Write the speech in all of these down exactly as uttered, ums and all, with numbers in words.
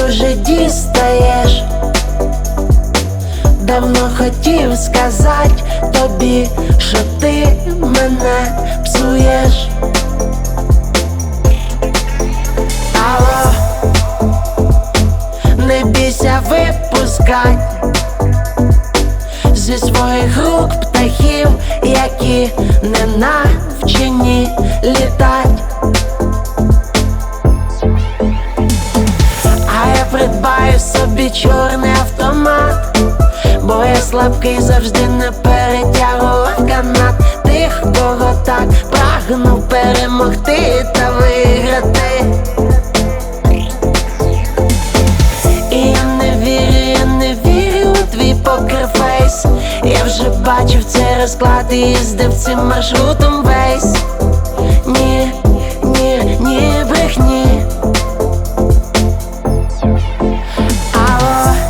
дуже дістаєш. Давно хотів сказать тобі, що ти мене псуєш. Алло, не бійся випускать зі своїх рук птахів, які не навчені літать. А я придбаю собі чорний автомат, бо я слабкий, завжди не перетягував канат тих, кого так прагнув перемогти та виграти. І я не вірю, я не вірю у твій покерфейс. Я вже бачив цей розклад і їздив цим маршрутом весь. Ні, ні, ні, брехні. Алло,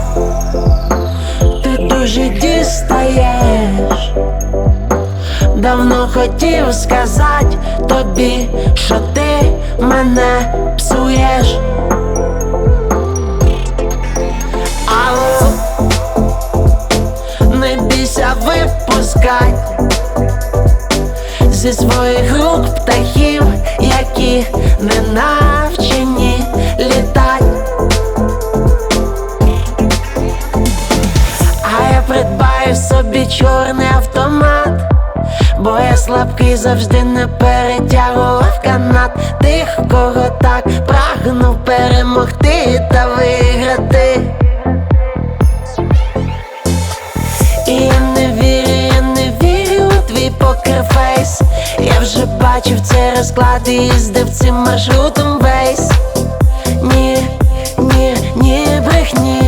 ти дуже дістаєш. Давно хотів сказать тобі, що ти мене псуєш. Алло, не бійся випускать зі своїх рук птахів, які не навчені літать. А я придбаю собі чорний автомат, бо я слабкий, завжди не перетягував канат тих, кого так прагнув перемогти та виграти. І я не вірю, я не вірю у твій покерфейс. Я вже бачив цей розклад і їздив цим маршрутом весь. Ні, ні, ні, брехні.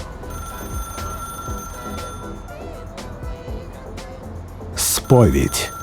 Сповідь.